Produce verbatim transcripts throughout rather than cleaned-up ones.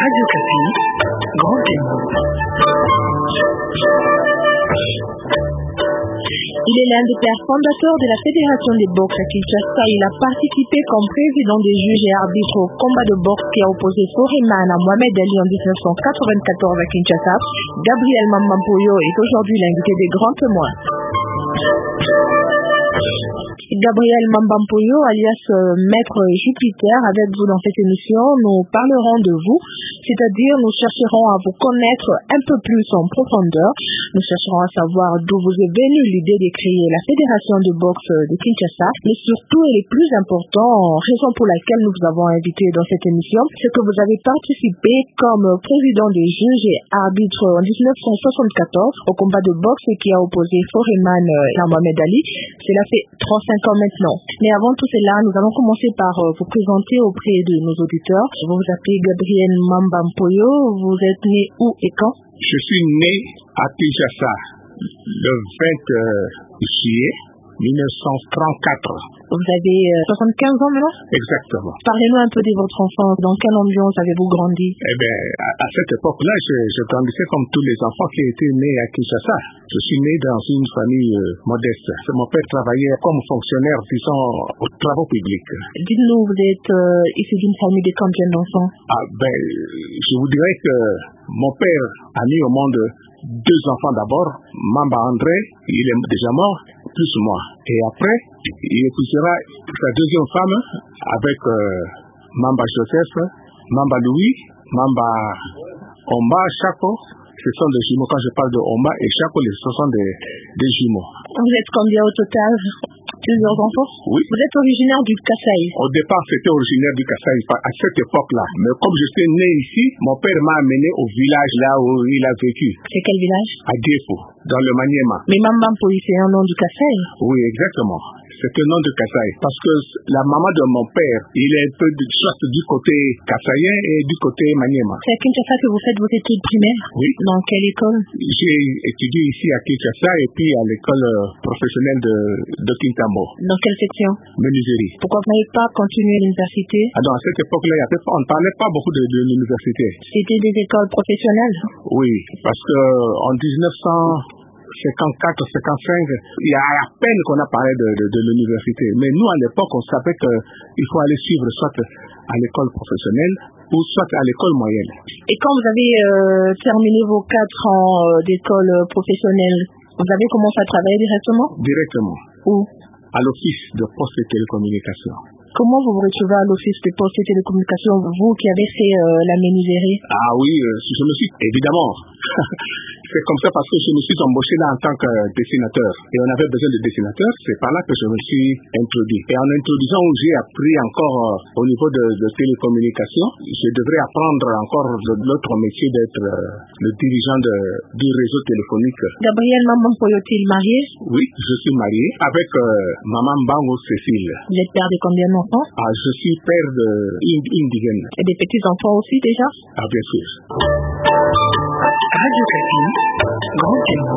Radio Kapi, Grand Témoin. Il est l'un des pères fondateurs de la Fédération des boxe à Kinshasa. Il a participé comme président des juges et arbitres au combat de boxe qui a opposé Foreman à Mohamed Ali en dix-neuf cent quatre-vingt-quatorze à Kinshasa. Gabriel Mambampoyo est aujourd'hui l'invité des grands témoins. Gabriel Mambampoyo, alias euh, Maître Jupiter, avec vous dans cette émission, nous parlerons de vous, c'est-à-dire nous chercherons à vous connaître un peu plus en profondeur. Nous chercherons à savoir d'où vous est venue l'idée de créer la Fédération de boxe de Kinshasa, mais surtout, et le plus important, raison pour laquelle nous vous avons invité dans cette émission, c'est que vous avez participé comme président des juges et arbitres en dix-neuf cent soixante-quatorze au combat de boxe qui a opposé Foreman à Mohamed Ali. Cela fait trente-cinq ans maintenant. Mais avant tout cela, nous allons commencer par vous présenter auprès de nos auditeurs. Vous vous appelez Gabriel Mambampoyo. Vous êtes né où et quand? Je suis né à Kinshasa le vingt juillet mille neuf cent trente-quatre. Vous avez soixante-quinze ans maintenant? Exactement. Parlez-nous un peu de votre enfance. Dans quelle ambiance avez-vous grandi? Eh bien, à, à cette époque-là, je, je grandissais comme tous les enfants qui étaient nés à Kinshasa. Je suis né dans une famille euh, modeste. Mon père travaillait comme fonctionnaire, disons, aux travaux publics. Dites-nous, vous êtes euh, issu d'une famille de combien d'enfants? Ah ben, je vous dirais que mon père a mis au monde deux enfants d'abord. Mamba André, il est déjà mort, plus moi. Et après, il épousera sa deuxième femme avec euh, Mamba Joseph, Mamba Louis, Mamba Omba, Chaco. Ce sont des jumeaux. Quand je parle de Omba et Chaco, ce sont des, des jumeaux. Vous êtes combien au total? Plusieurs enfants? Oui. Vous êtes originaire du Kasaï? Au départ, c'était originaire du Kasaï à cette époque-là. Mais comme je suis né ici, mon père m'a amené au village là où il a vécu. C'est quel village? À Diefo, dans le Maniema. Mais Mambampoyo, c'est un nom du Kasaï? Oui, exactement. C'est un nom de Kasaï. Parce que la maman de mon père, il est un peu de sorte du côté kasaïen et du côté Maniema. C'est à Kinshasa que vous faites vos études primaires? Oui. Dans quelle école? J'ai étudié ici à Kinshasa et puis à l'école professionnelle de, de Kintambo. Dans quelle section? Menuiserie. Pourquoi vous n'avez pas continué l'université? Ah non, à cette époque-là, on ne parlait pas beaucoup de, de l'université. C'était des écoles professionnelles? Oui, parce que en dix-neuf cent cinquante-quatre cinquante-cinq, il y a à peine qu'on a parlé de, de, de l'université. Mais nous, à l'époque, on savait qu'il faut aller suivre soit à l'école professionnelle ou soit à l'école moyenne. Et quand vous avez euh, terminé vos quatre ans euh, d'école professionnelle, vous avez commencé à travailler directement? Directement. Où? À l'office de poste et télécommunications. Comment vous vous retrouvez à l'office de poste et télécommunications, vous qui avez fait euh, la menuiserie? Ah oui, euh, je me suis, évidemment. C'est comme ça parce que je me suis embauché là en tant que dessinateur. Et on avait besoin de dessinateurs, c'est par là que je me suis introduit. Et en introduisant, j'ai appris encore euh, au niveau de, de télécommunications. Je devrais apprendre encore l'autre métier d'être euh, le dirigeant de, du réseau téléphonique. Gabriel Mambampoyo est-il marié? Oui, je suis marié avec euh, Maman Bango Cécile. Vous êtes père de combien d'enfants? Ah, je suis père de ind indigène. Et des petits-enfants aussi déjà? Ah, bien sûr. Radio Kapi, Grand Témoin.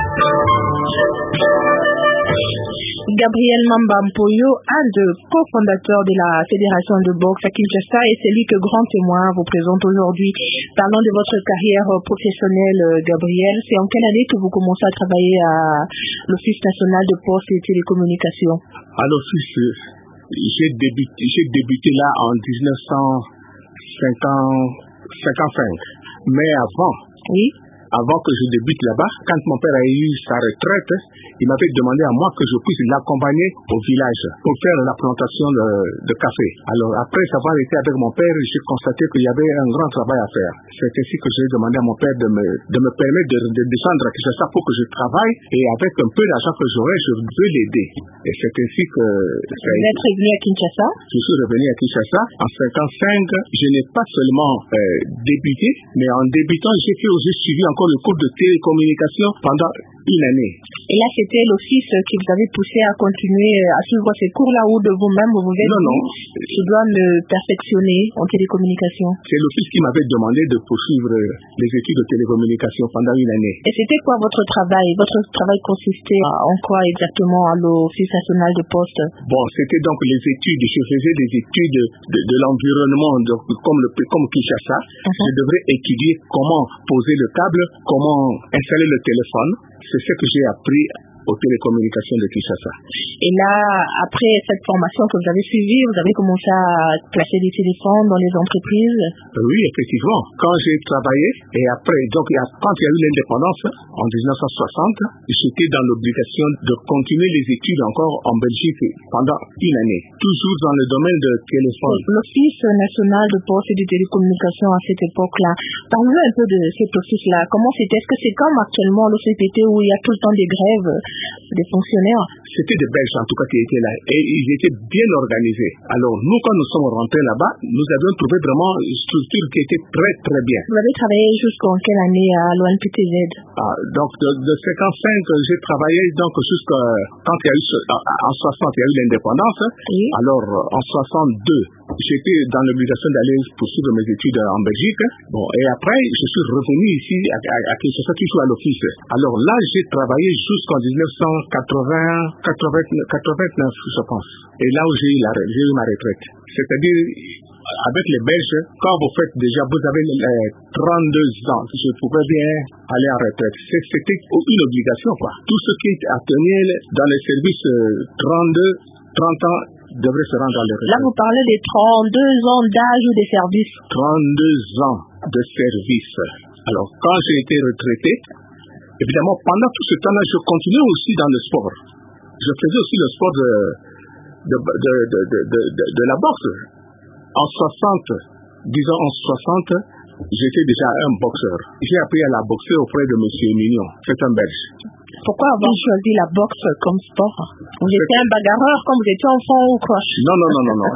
Gabriel Mambampoyo, un des cofondateurs de la Fédération de boxe à Kinshasa, et c'est lui que Grand Témoin vous présente aujourd'hui. Parlons de votre carrière professionnelle, Gabriel. C'est en quelle année que vous commencez à travailler à l'Office national de poste et télécommunications? À l'Office, j'ai débuté, j'ai débuté là en dix-neuf cent cinquante-cinq. Mais avant, oui, avant que je débute là-bas, quand mon père a eu sa retraite, il m'avait demandé à moi que je puisse l'accompagner au village pour faire la plantation de, de café. Alors après avoir été avec mon père, j'ai constaté qu'il y avait un grand travail à faire. C'est ainsi que j'ai demandé à mon père de me, de me permettre de, de descendre à Kinshasa pour que je travaille, et avec un peu d'argent que j'aurai, je veux l'aider. Et c'est ainsi que... Vous êtes revenu à Kinshasa? Je suis revenu à Kinshasa. En cinquante-cinq, je n'ai pas seulement euh, débuté, mais en débutant, j'ai fait aussi suivi encore le cours de télécommunication pendant une année. Et là, c'était l'office qui vous avait poussé à continuer à suivre ces cours-là où de vous-même vous vous êtes Non, non. dit, je dois me perfectionner en télécommunication. C'est l'office qui m'avait demandé de poursuivre les études de télécommunication pendant une année. Et c'était quoi votre travail? Votre travail consistait en quoi exactement à l'Office national de poste? Bon, c'était donc les études. Je faisais des études de, de l'environnement, donc comme, le, comme Kinshasa. Uh-huh. Je devrais étudier comment poser le câble, comment installer le téléphone. C'est ce que j'ai appris aux télécommunications de Kinshasa. Et là, après cette formation que vous avez suivie, vous avez commencé à placer des téléphones dans les entreprises? Oui, effectivement. Quand j'ai travaillé, et après, donc quand il y a eu l'indépendance, en dix-neuf cent soixante, j'étais dans l'obligation de continuer les études encore en Belgique pendant une année, toujours dans le domaine de téléphone. L'Office national de poste et de télécommunications à cette époque-là, parlez un peu de cet office-là. Comment c'était? Est-ce que c'est comme actuellement l'O C P T où il y a tout le temps des grèves des fonctionnaires? C'était des Belges en tout cas qui étaient là et ils étaient bien organisés. Alors nous, quand nous sommes rentrés là-bas, nous avions trouvé vraiment une structure qui était très très bien. Vous avez travaillé jusqu'en quelle année à l'O N P T Z? Ah, donc de, de cinquante-cinq, j'ai travaillé donc jusqu'à quand il y a eu en soixante, il y a eu l'indépendance. Oui. Alors en soixante-deux, j'étais dans l'obligation d'aller poursuivre mes études en Belgique. Bon, et après, je suis revenu ici à, à, à Kinshasa, toujours à l'office. Alors là, j'ai travaillé jusqu'en dix-neuf cent quatre-vingts, quatre-vingt-neuf, je pense. Et là où j'ai eu, la, j'ai eu ma retraite. C'est-à-dire, avec les Belges, quand vous faites déjà, vous avez euh, trente-deux ans, je pouvais bien aller en retraite. C'était une obligation, quoi. Tout ce qui attenait dans les services euh, trente-deux, trente ans, devrait se rendre dans les retraites. Là, vous parlez des trente-deux ans d'âge ou des services? trente-deux ans de service. Alors, quand j'ai été retraité, évidemment, pendant tout ce temps-là, je continuais aussi dans le sport. Je faisais aussi le sport de, de, de, de, de, de, de, de la boxe. En soixante, disons en soixante, j'étais déjà un boxeur. J'ai appris à la boxer auprès de M. Mignon. C'est un Belge. Pourquoi avoir choisi la boxe comme sport? Vous étiez un bagarreur quand vous étiez enfant ou quoi? Non, non, non, non, non.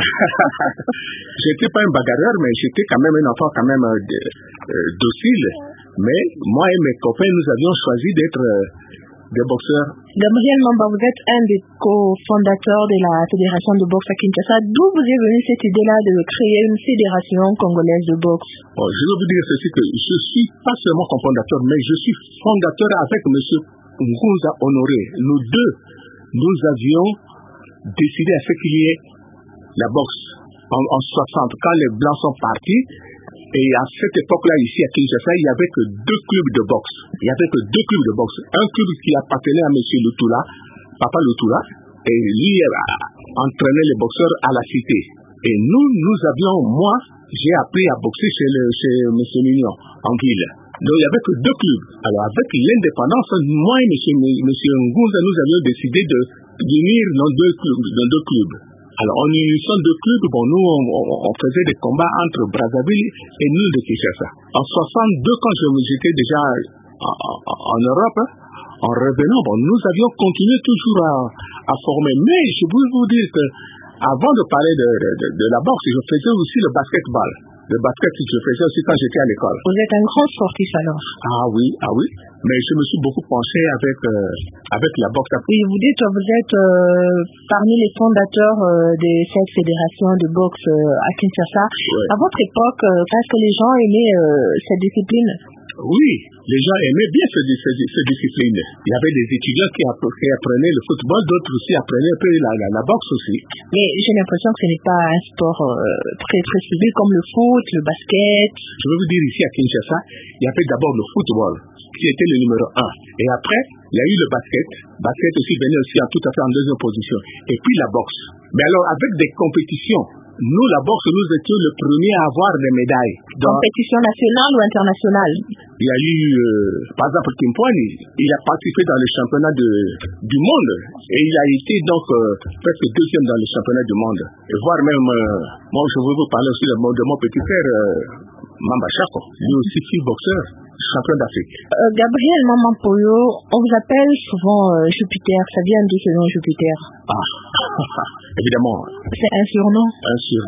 J'étais pas un bagarreur, mais j'étais quand même un enfant quand même euh, euh, docile. Mais moi et mes copains, nous avions choisi d'être euh, des boxeurs. Gabriel Mamba, vous êtes un des cofondateurs de la Fédération de boxe à Kinshasa. D'où vous est venue cette idée-là de créer une fédération congolaise de boxe? Bon, je veux vous dire ceci, que je suis pas seulement cofondateur, mais je suis fondateur avec M. Ngunza Honoré. Nous deux, nous avions décidé à ce qu'il y ait la boxe en, en soixante, quand les Blancs sont partis. Et à cette époque-là, ici à Kinshasa, il n'y avait que deux clubs de boxe. Il n'y avait que deux clubs de boxe. Un club qui appartenait à M. Lutula, Papa Lutula, et lui entraînait les boxeurs à la cité. Et nous, nous avions, moi, j'ai appris à boxer chez, le, chez M. Mignon, en ville. Donc il n'y avait que deux clubs. Alors avec l'indépendance, moi et M. Ngunza, nous avions décidé de unir nos deux clubs. Nos deux clubs. Alors, en unissant deux clubs, bon, nous, on, on, on faisait des combats entre Brazzaville et nous de Kinshasa. En soixante-deux, quand j'étais déjà en, en, en Europe, en revenant, bon, nous avions continué toujours à, à former. Mais je veux vous dire que, avant de parler de, de, de, de la boxe, je faisais aussi le basketball. Le basket, je faisais aussi quand j'étais à l'école. Vous êtes un grand sportif alors? Ah oui, ah oui. Mais je me suis beaucoup penché avec, euh, avec la boxe. Oui, vous dites que vous êtes euh, parmi les fondateurs euh, de cette fédération de boxe euh, à Kinshasa. Ouais. À votre époque, euh, est-ce que les gens aimaient euh, cette discipline? Oui, les gens aimaient bien cette, cette, cette discipline. Il y avait des étudiants qui, qui apprenaient le football, d'autres aussi apprenaient un peu la, la, la boxe aussi. Mais j'ai l'impression que ce n'est pas un sport euh, très très civil comme le foot, le basket. Je veux vous dire, ici à Kinshasa, il y avait d'abord le football, qui était le numéro un. Et après, il y a eu le basket. Basket aussi venait aussi en tout à fait en deuxième position. Et puis la boxe. Mais alors, avec des compétitions, nous, la boxe, nous étions le premier à avoir des médailles. Dans... Compétition nationale ou internationale? Il y a eu, euh, par exemple, Kimpwani, il a participé dans le championnat de, du monde. Et il a été donc euh, presque deuxième dans le championnat du monde. Et voire même, euh, moi, je veux vous parler aussi de mon, de mon petit frère, euh, Mamba Chako. Lui aussi, fille boxeur, champion d'Afrique. Euh, Gabriel Mamampoyo, on vous appelle souvent euh, Jupiter. Ça vient d'où ce nom Jupiter? Ah, évidemment. C'est un surnom? Un surnom.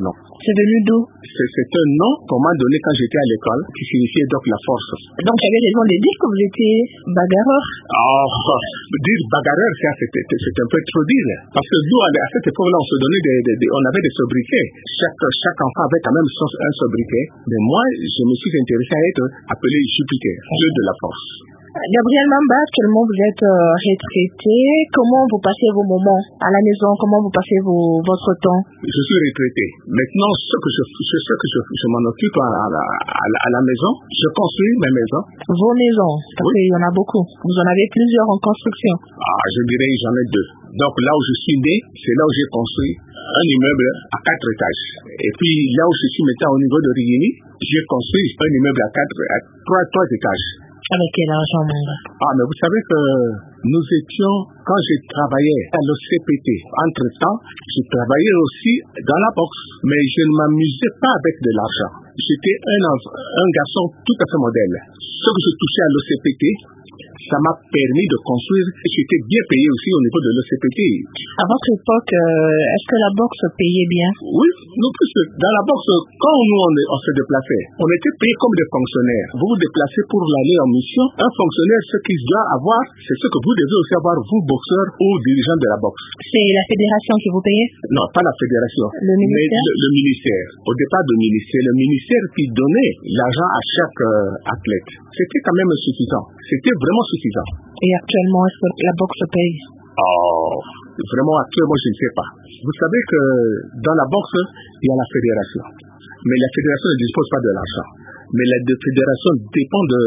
C'est venu d'où? C'est, c'est un nom qu'on m'a donné quand j'étais à l'école, qui signifiait donc la force. Donc j'avais raison de dire que vous étiez bagarreur. Oh, dire bagarreur, ça, c'était, c'était un peu trop dire. Parce que nous, à cette époque-là, on se donnait des, des, des on avait des sobriquets. Chaque, chaque enfant avait quand même son, un sobriquet. Mais moi, je me suis intéressé à être appelé Jupiter, dieu de la force. Gabriel Mamba, actuellement vous êtes euh, retraité. Comment vous passez vos moments à la maison? Comment vous passez vos, votre temps? Je suis retraité. Maintenant, ce que je, ce que je, je m'en occupe à, à, la, à, la, à la maison, je construis mes maisons. Vos maisons? Parce oui. qu'il y en a beaucoup. Vous en avez plusieurs en construction. Ah, je dirais j'en ai deux. Donc là où je suis né, c'est là où j'ai construit un immeuble à quatre étages. Et puis là où je suis maintenant au niveau de Rigini, j'ai construit un immeuble à quatre, à trois, trois étages. Avec quel argent, Mamba? Ah, mais vous savez que nous étions, quand j'ai travaillé à l'O C P T, entre-temps, j'ai travaillé aussi dans la boxe, mais je ne m'amusais pas avec de l'argent. J'étais un, un garçon tout à fait modèle. Ce que je touchais à l'O C P T, ça m'a permis de construire, et j'étais bien payé aussi au niveau de l'O C P T. À votre époque, euh, est-ce que la boxe payait bien? Oui, nous plus dans la boxe, quand nous on, on se déplaçait, on était payé comme des fonctionnaires. Vous vous déplacez pour aller en mission. Un fonctionnaire, ce qu'il doit avoir, c'est ce que vous devez aussi avoir, vous, boxeurs ou dirigeants de la boxe. C'est la fédération qui vous payait? Non, pas la fédération. Le ministère? Mais le, le ministère. Au départ du ministère, le ministère qui donnait l'argent à chaque euh, athlète. C'était quand même suffisant. C'était vraiment suffisant. Et actuellement, est-ce que la boxe paye? Oh, vraiment actuellement, je ne sais pas. Vous savez que dans la boxe, il y a la fédération. Mais la fédération ne dispose pas de l'argent. Mais la de fédération dépend de,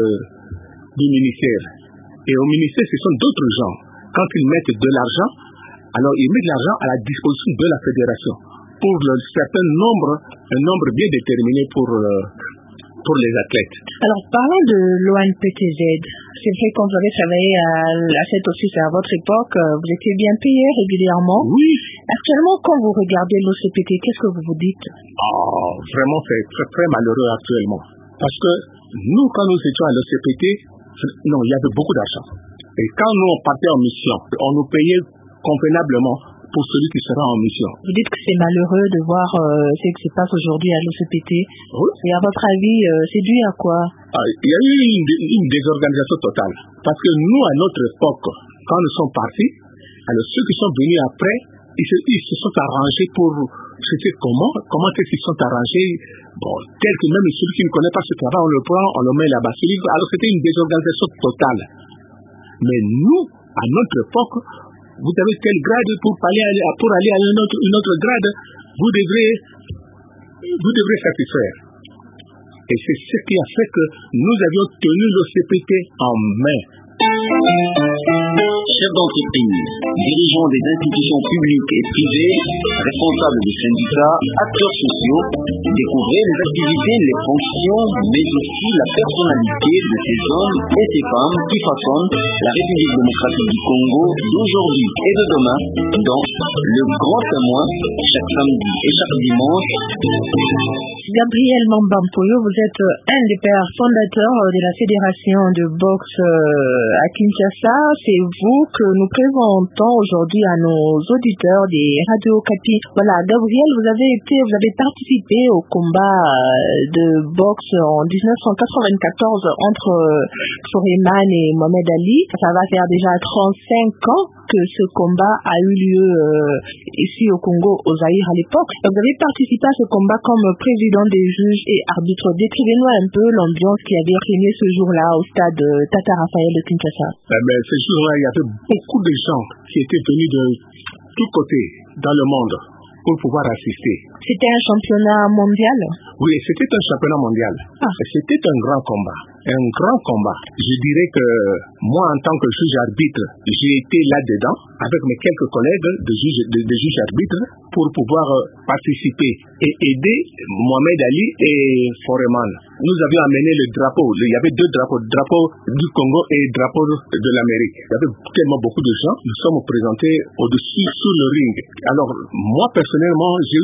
du ministère. Et au ministère, ce sont d'autres gens. Quand ils mettent de l'argent, alors ils mettent l'argent à la disposition de la fédération pour un certain nombre, un nombre bien déterminé pour, euh, pour les athlètes. Alors, parlons de l'O N P T Z. C'est vrai, quand vous avez travaillé à, à cette office à votre époque, vous étiez bien payé régulièrement. Oui. Actuellement, quand vous regardez l'O C P T, qu'est-ce que vous vous dites? Oh, vraiment, c'est très, très malheureux actuellement. Parce que nous, quand nous étions à l'O C P T, non, il y avait beaucoup d'argent. Et quand nous, on partait en mission, on nous payait convenablement pour celui qui sera en mission. Vous dites que c'est malheureux de voir euh, ce qui se passe aujourd'hui à l'O C P T. Oui. Et à votre avis, euh, c'est dû à quoi? Ah, il y a eu une, une désorganisation totale. Parce que nous, à notre époque, quand nous sommes partis, alors ceux qui sont venus après, ils se, ils se sont arrangés pour... Je sais comment, comment est-ce qu'ils sont arrangés. Bon, tel que même celui qui ne connaît pas ce travail, on le prend, on le met là-bas. Alors c'était une désorganisation totale. Mais nous, à notre époque, vous avez tel grade pour aller, pour aller à une autre, une autre grade, vous devrez, vous devrez satisfaire. Et c'est ce qui a fait que nous avions tenu l'O C P T en main. Chefs d'entreprise, dirigeants des institutions publiques et privées, responsables des syndicats, acteurs sociaux, découvrez les activités, les fonctions, mais aussi la personnalité de ces hommes et ces femmes qui façonnent la République démocratique du Congo d'aujourd'hui et de demain dans Le Grand Témoin, chaque samedi et chaque dimanche. Gabriel Mamba Mpoyo, vous êtes un des pères fondateurs de la Fédération de boxe à Kinshasa. C'est vous que nous présentons aujourd'hui à nos auditeurs des Radio Okapi. Voilà, Gabriel, vous avez été, vous avez participé au combat de boxe en dix-neuf cent quatre-vingt-quatorze entre Foreman et Mohamed Ali. Ça va faire déjà trente-cinq ans que ce combat a eu lieu euh, ici au Congo, au Zaïre à l'époque. Vous avez participé à ce combat comme président des juges et arbitre. Décrivez-nous un peu l'ambiance qui avait régné ce jour-là au stade Tata Raphaël de Kinshasa. Eh bien, ce jour-là, il y avait beaucoup de gens qui étaient venus de tous côtés dans le monde pour pouvoir assister. C'était un championnat mondial? Oui, c'était un championnat mondial. Ah. C'était un grand combat. Un grand combat. Je dirais que moi, en tant que juge arbitre, j'ai été là-dedans avec mes quelques collègues de juges de, de juge arbitres pour pouvoir participer et aider Mohamed Ali et Foreman. Nous avions amené le drapeau. Il y avait deux drapeaux, le drapeau du Congo et le drapeau de l'Amérique. Il y avait tellement beaucoup de gens. Nous sommes présentés au-dessus, sur le ring. Alors, moi, personnellement, j'ai eu cette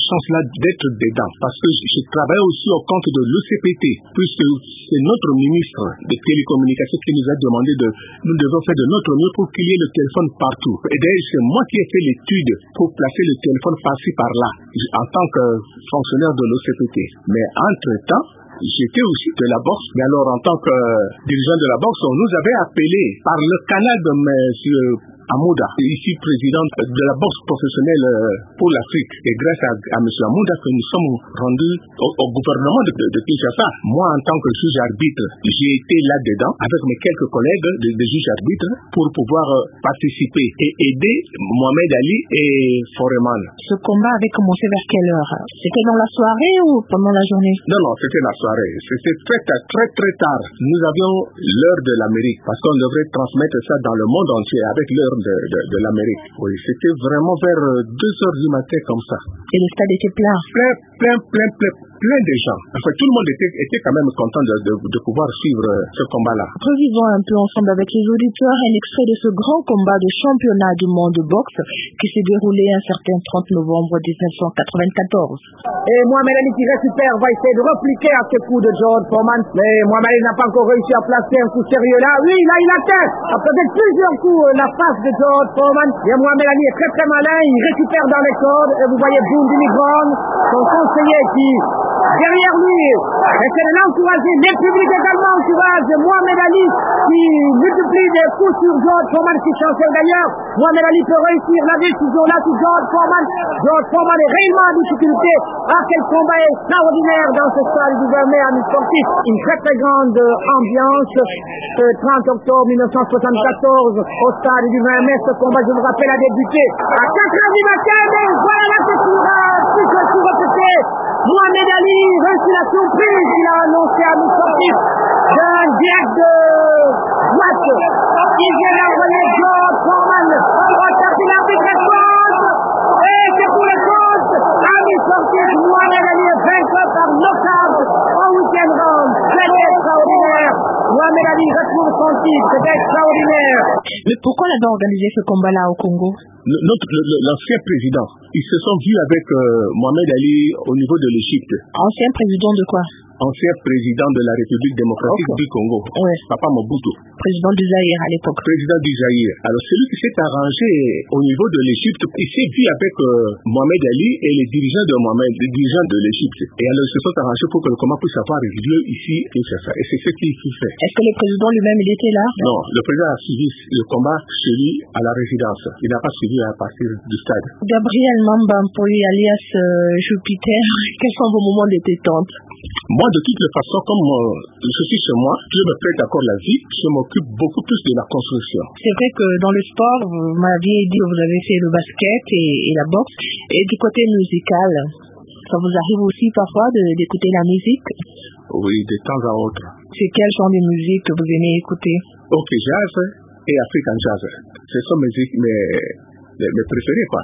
chance-là d'être dedans, parce que je travaille aussi au compte de l'O C P T, puisque c'est notre ministre des télécommunications qui nous a demandé de, nous devons faire de notre mieux pour qu'il y ait le téléphone partout. Et d'ailleurs, c'est moi qui ai fait l'étude pour placer le téléphone par-ci par-là, en tant que fonctionnaire de l'O C P T. Mais entre-temps, j'étais aussi de la bourse, mais alors en tant que dirigeant de la bourse, on nous avait appelé par le canal de monsieur Amouda, ici président de la bourse professionnelle pour l'Afrique. Et grâce à, à M. Amouda que nous sommes rendus au, au gouvernement de, de, de Kinshasa. Moi, en tant que juge arbitre, j'ai été là-dedans avec mes quelques collègues de, de juges arbitres pour pouvoir participer et aider Mohamed Ali et Foreman. Ce combat avait commencé vers quelle heure? C'était dans la soirée ou pendant la journée? Non, non, c'était la soirée. C'était très, très, très, très tard. Nous avions l'heure de l'Amérique parce qu'on devrait transmettre ça dans le monde entier avec l'heure De, de, de l'Amérique. Oui, c'était vraiment vers deux heures du matin comme ça. Et le stade était plein? Plein, plein, plein, plein, plein de gens. Enfin, tout le monde était, était quand même content de, de, de pouvoir suivre ce combat-là. Revivons un peu ensemble avec les auditeurs un extrait de ce grand combat de championnat du monde de boxe qui s'est déroulé un certain trente novembre dix-neuf cent quatre-vingt-quatorze. Et Mohamed Ali qui récupère va essayer de repliquer à ce coup de George Foreman, mais Mohamed Ali n'a pas encore réussi à placer un coup sérieux là. Oui, là il atteint après plusieurs coups la face de George Foreman. Et Mohamed Ali est très très malin, il récupère dans les cordes et vous voyez Boundini Brown, son conseiller qui derrière lui essaie de l'encourager. Les publics également encouragent Mohamed Ali qui multiplie des coups sur George Foreman qui chancelle d'ailleurs. Mohamed Ali peut réussir la décision là sur George Foreman. George Foreman est réellement en difficulté. Ah, quel combat extraordinaire dans ce stade du vingt mai à sportif. Une très très grande ambiance. Le trente octobre mille neuf cent soixante-quatorze au stade du vingt mai, ce combat, je vous rappelle, a débuté à quatre heures du matin. Mais voilà la texture, si je suis répété. Mohamed Ali reçut la surprise qu'il a annoncé à nous sportif d'un direct de droite. Il vient d'envoyer George Foreman. On tape l'arbitre et compte. Et c'est pour les comptes. Amis sportifs, Mohamed Ali est vainqueur par knockout au week-end round. C'est extraordinaire. Mohamed Ali retrouve son titre. C'est extraordinaire. Mais pourquoi on avait organisé ce combat-là au Congo? Notre, l'ancien président, ils se sont vus avec euh, Mohamed Ali au niveau de l'Égypte. Ancien président de quoi? Ancien président de la République démocratique okay. du Congo. Ouais. Papa Mobutu. Président du Zaïre à l'époque. Président du Zaïre. Alors celui qui s'est arrangé au niveau de l'Égypte, il s'est vu avec euh, Mohamed Ali et les dirigeants de Mohamed, les dirigeants de l'Égypte. Et alors ils se sont arrangés pour que le combat puisse avoir lieu ici et c'est ça. Et c'est ce qu'il fait. Est-ce que le président lui-même il était là? Non, le président a suivi le combat chez lui à la résidence. Il n'a pas suivi à partir du stade. Gabriel Mambampoui alias euh, Jupiter, quels sont vos moments de détente? Moi, de toute façon, comme euh, je suis chez moi, je me prête encore la vie, je m'occupe beaucoup plus de la construction. C'est vrai que dans le sport, vous m'aviez dit que vous avez fait le basket et, et la boxe. Et du côté musical, ça vous arrive aussi parfois de, d'écouter la musique? Oui, de temps à autre. C'est quel genre de musique que vous aimez écouter? Ok, jazz et African jazz. Ce sont mes musiques mes, mes, mes préférées, quoi.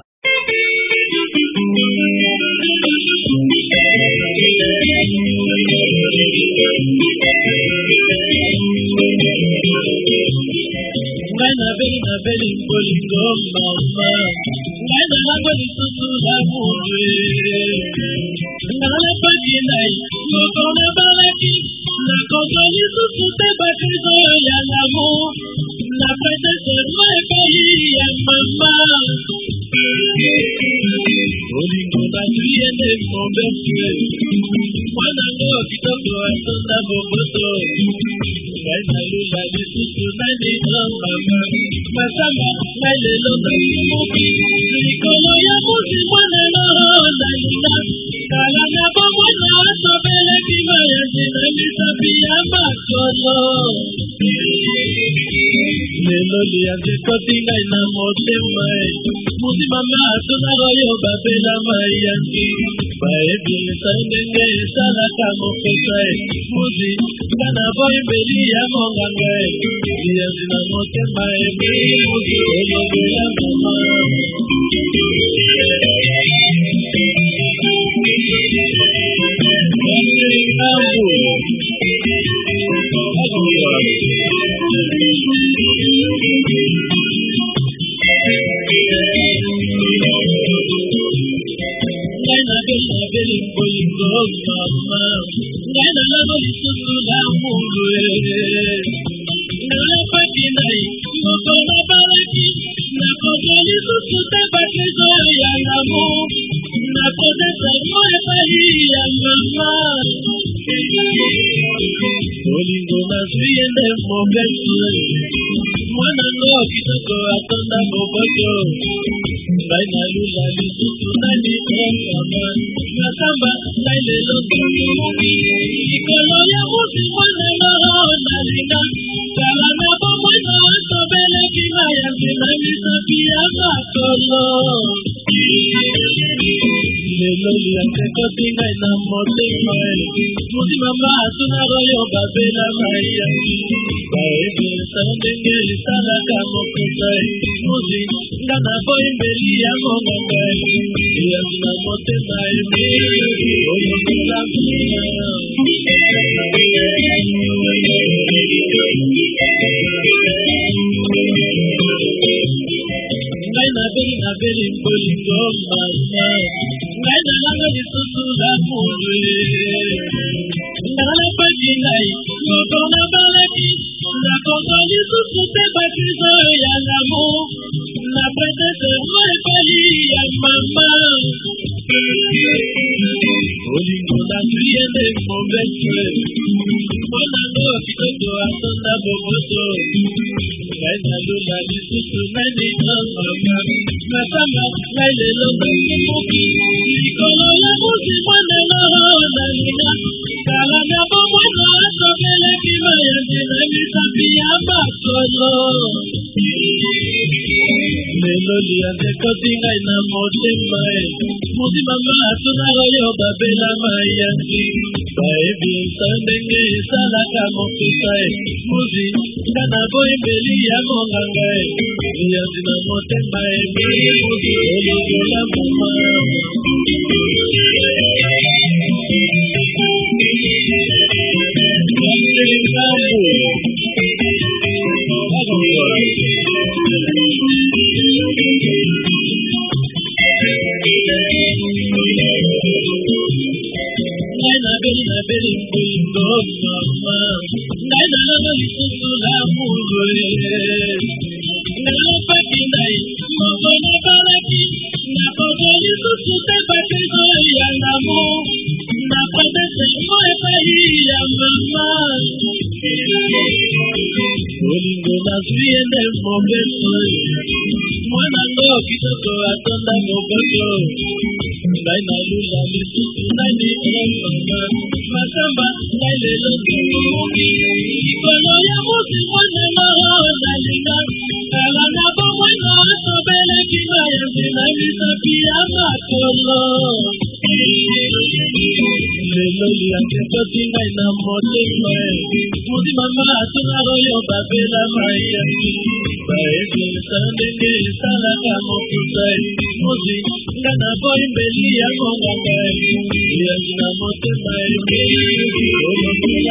Ngana beli na beli mbolingo mama Ngana lako lisusu la mundwe Ngana la paki nai Koko na balaki Na koko lisusu te bakizo ya lamu Na pete sema epayi ya mama Bolingo batuye ne mombe fwe Mwana ngo kitoko asonda boboto Ngana lula lisusu nani mama Masama melelo muki Nikolo ya musi mwana no Nalina Kala na bobo na asobele kima ya zina Misabi ya makono Lelo liya zikoti ngai na motema Musi mama asuna royo babela mayaki Baebi sandenge salaka mokesa Musi kana boy beli ya monganga Liya zina motema emi Musi olongo ya mama Ngana beli ngana lalo lisusu la mulu ngana paki nai moko na baraki na koto lisusu te bakizo ya ngamo na kote sa moe pali ya mama olingo na suyende mobesu mwana ngo kitoko atonda moboto ngai na lula lisusu nani ekama nasamba ngai lelo likolo ya musi mwana loro nalinga kala na bomwino tobeleki na ya nzela misapi ya makolo lelo liakekoti ngai na motema motema maasuna royo babela maya baebisa ndenge lisalaka mokuta muzi nga na boyembeli ya mongonga yanzu na motema emi oyokela ngai na beli na beli mbolingo mama ngai na langa lisusu la mulu ngala paki ngai moko na balaki na kongo lisusu te bakizo ya ngamo na pretese moe pali ya mama olingo na suyende mobesu monango kitoko atonda boboto ngai na lula lisusu nani amama nasanga ngai lelo likolo ya musi mwana loro nalinga kala na bomwano atobeleki mayanzi na misapi ya makolo lelo lianzekoti ngai na motema motema maasuna oyo babela mayanzi baebisa ndenge esalaka mokuta muzi nga na boyembeli ya monganga lianzi na motema emi olikola mama ngai na beli na beli mbolingo mama ngai na langa lisusu la mulu ngala paki nai moko na balaki na koto lisusu te bakizo ya ngamo na pretese moe pali ya mama olingo na suyende mobesu mwana ngo kitoko atonda moboto ngai na lula lisusu nani ekama masamba ngai lelo likolo ya musi mwana loro nalinga kala na bomwino tobeleki mayanzi na misapi ya makolo lelo liakekoti ngai na motema motema maasuna oyo babela mayanzi baebisa ndenge esalaka mokuta muzi nga na boyembeli ya monganga yanzu na motema emi oyokela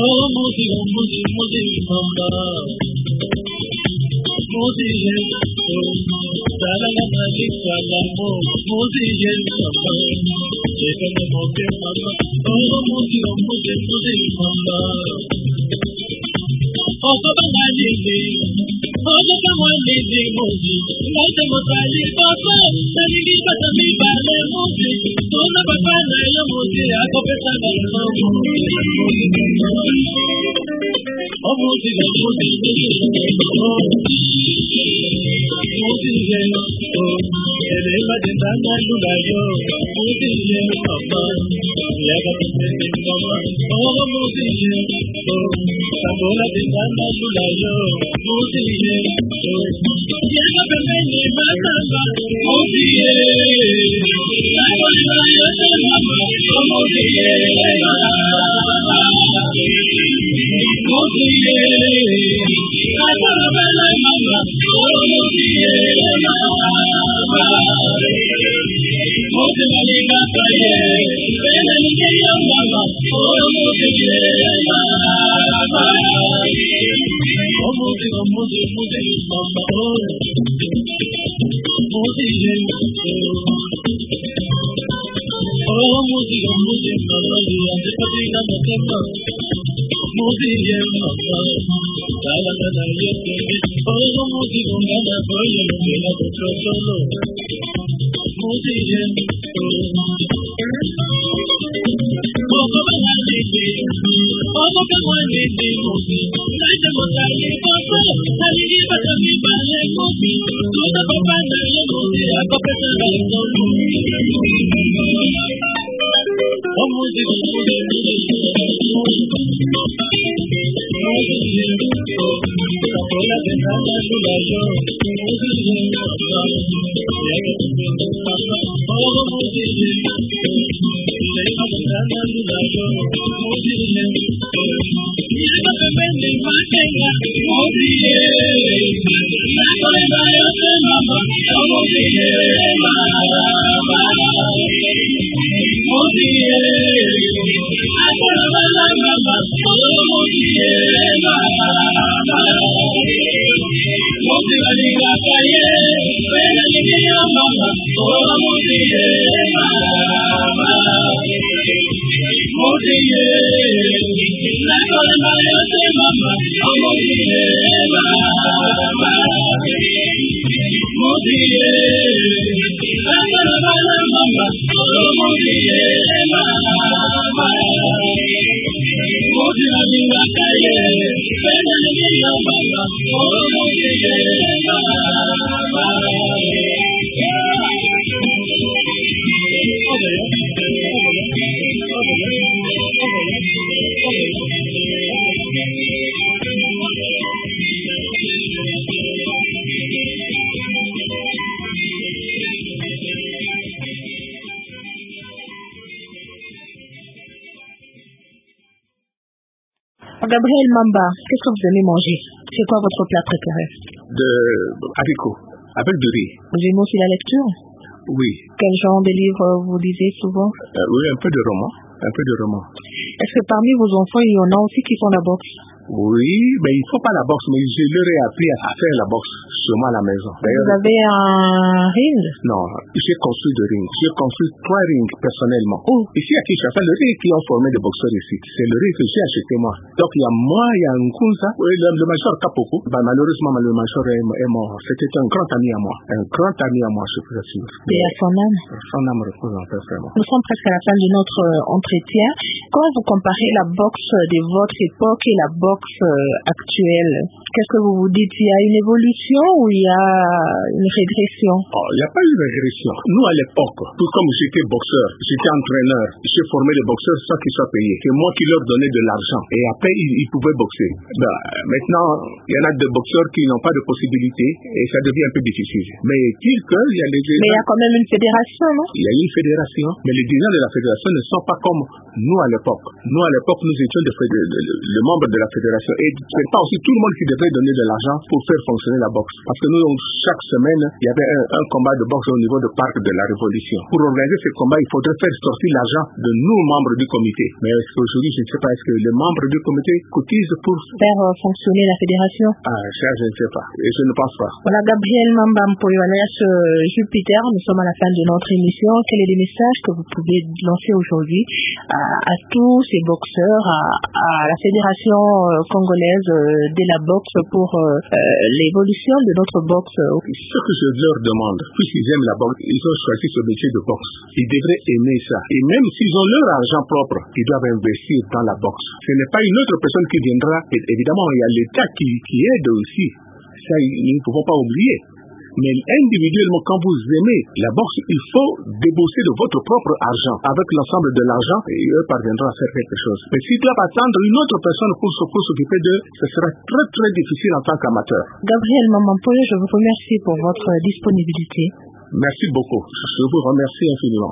Oh, Muzi, Muzi, Muzi, Mamba. Muzi, oh, Salala Malik, Salamo, Muzi, Mamba. Jekane Moke, Mamba. Oh, Muzi, Muzi, Muzi, Mamba. Oh, Baba Lili, oh, Baba Lili, Muzi. Nante Mosali, Papa, Salili, Pata, Mi, Bale, Muzi. Tona Papa, Naya, Muzi, Ako, Pesa, Naya, Muzi. Oh, Muzi, Muzi, Muzi, oh. Muzi, oh. Eleva de Tana, Lulayo. Muzi, Papa. Yaga, Papa, oh, Muzi, oh. Sabola de Tana, Lulayo. Muzi, oh. Yaga, Papa, Matamba. Muzi, Gabriel Mamba, qu'est-ce que vous aimez manger? C'est quoi votre plat préféré? De haricots, avec du riz. Vous aimez aussi la lecture? Oui. Quel genre de livre vous lisez souvent? Euh, oui, un peu de roman. Un peu de roman. Est-ce que parmi vos enfants, il y en a aussi qui font la boxe? Oui, mais ils ne font pas la boxe, mais je leur ai appris à faire la boxe chez moi à la maison. Vous avez un ring? Non, j'ai construit des rings. J'ai construit trois rings personnellement. Où? Ici à Kinshasa, le ring qui ont formé des boxeurs ici, c'est le ring que j'ai acheté moi. Donc il y a moi, il y a Nkunza, oui, le, le major Kapoko. Bah, malheureusement, le major est, est mort. C'était un grand ami à moi. Un grand ami à moi, je peux dire. Et à son âme? Son âme repose en paix, vraiment. Nous sommes presque à la fin de notre euh, entretien. Comment vous comparez la boxe de votre époque et la boxe euh, actuelle? Qu'est-ce que vous vous dites? Il y a une évolution ou il y a une régression? Oh, il n'y a pas eu de régression. Nous, à l'époque, tout comme j'étais boxeur, j'étais entraîneur, j'ai formé les boxeurs sans qu'ils soient payés. C'est moi qui leur donnais de l'argent. Et après, ils, ils pouvaient boxer. Ben, maintenant, il y en a des boxeurs qui n'ont pas de possibilité et ça devient un peu difficile. Mais qu'il que, il y a les... Mais il y a quand même une fédération, non? Il y a une fédération, mais les dirigeants de la fédération ne sont pas comme nous à l'époque. Nous, à l'époque, nous étions des fédé- le, le, le membre de la fédération. Et c'est pas aussi tout le monde qui devrait donner de l'argent pour faire fonctionner la boxe. Parce que nous, chaque semaine, il y avait un, un combat de boxe au niveau du parc de la Révolution. Pour organiser ce combat, il faudrait faire sortir l'argent de nous, membres du comité. Mais est-ce qu'aujourd'hui, je ne sais pas, est-ce que les membres du comité cotisent pour faire euh, fonctionner la fédération? Ah, ça, je ne sais pas. Et je ne pense pas. Voilà, Gabriel Mamba Mpoyo, alias euh, Jupiter, nous sommes à la fin de notre émission. Quels sont les messages que vous pouvez lancer aujourd'hui à, à tous ces boxeurs, à, à la fédération euh, congolaise euh, de la boxe pour euh, euh, l'évolution de notre boxe? Ce que je leur demande, puisqu'ils aiment la boxe, ils ont choisi ce métier de boxe. Ils devraient aimer ça. Et même s'ils ont leur argent propre, ils doivent investir dans la boxe. Ce n'est pas une autre personne qui viendra. Et évidemment, il y a l'État qui, qui aide aussi. Ça, nous ne pouvons pas oublier. Mais individuellement, quand vous aimez la boxe, il faut débourser de votre propre argent. Avec l'ensemble de l'argent, et eux parviendront à faire quelque chose. Mais s'ils doivent attendre une autre personne pour, pour s'occuper d'eux, ce sera très très difficile en tant qu'amateur. Gabriel Mamba Mpoyo, je vous remercie pour votre disponibilité. Merci beaucoup. Je vous remercie infiniment.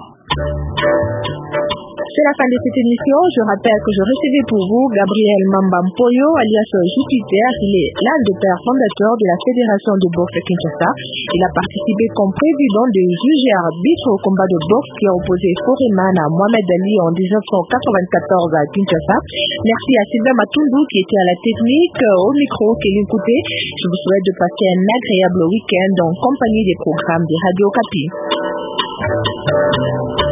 C'est la fin de cette émission. Je rappelle que je recevais pour vous Gabriel Mamba Mpoyo, alias Jupiter. Il est l'un des pères fondateurs de la Fédération de boxe Kinshasa. Il a participé comme président de juge et arbitre au combat de boxe qui a opposé Foreman à Mohamed Ali en dix-neuf cent quatre-vingt-quatorze à Kinshasa. Merci à Sylvain Matundu qui était à la technique, au micro qui l'écoutait. Je vous souhaite de passer un agréable week-end en compagnie des programmes de Radio Okapi.